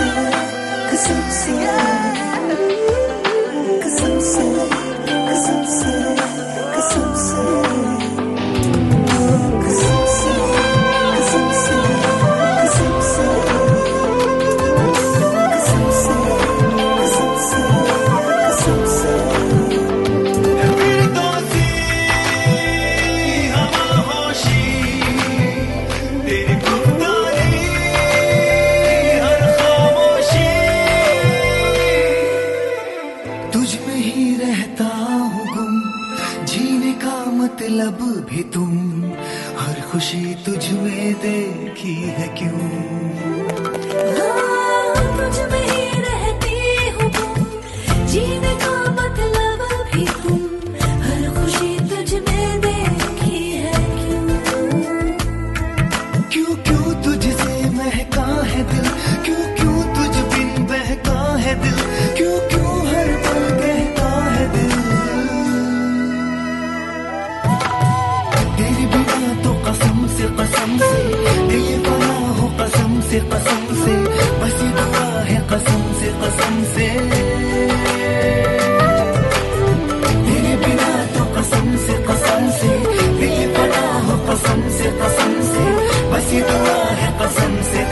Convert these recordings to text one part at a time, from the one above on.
से कसम से कसम से कसम से कसम से कसम से कसम से कसम से कसम से कसम से कसम से फिर दोस्ती हवा होशी तेरी गुफ्तारी हर खामोशी तुझ में ही रहता हूँ गुम जीने का मतलब भी तुम हर खुशी तुझ में देखी है क्यों तुझ में ही रहती हूँ गुम जीने का मतलब भी तुम हर खुशी तुझ में देखी है क्यों क्यों तुझसे महका है दिल क्यों क्यों तुझ बिन बहका है दिल क्यों क्यों हर पल कहता है दिल तेरे बिना तो कसम से दिल बना हो कसम से बस ये दुआ है कसम से तेरे बिना तो कसम से दिल बना हो कसम से बस ये दुआ है कसम से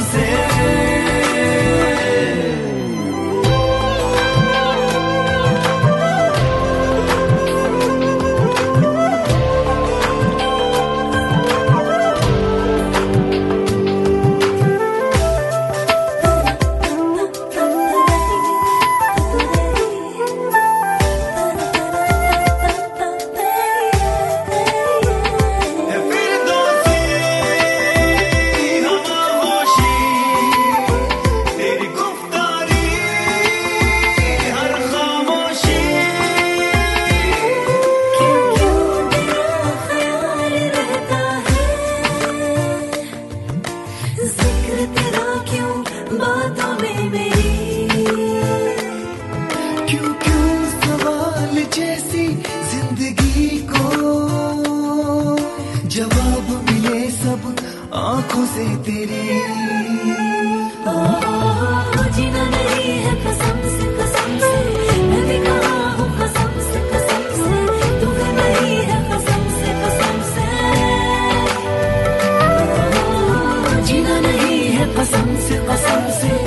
फिर दोस्ती हवा होशी तेरी गुफ्तारी हर खामोशी ख्याल रहता है जिक्र तेरा क्यों बातों में मेरी क्यों क्यों सवाल जैसी जिंदगी को जवाब मिले सब आंखों से तेरी जीना नहीं है कसम से मैं भी कहा हूँ कसम से तुम्हें नहीं है कसम से जीना नहीं है कसम से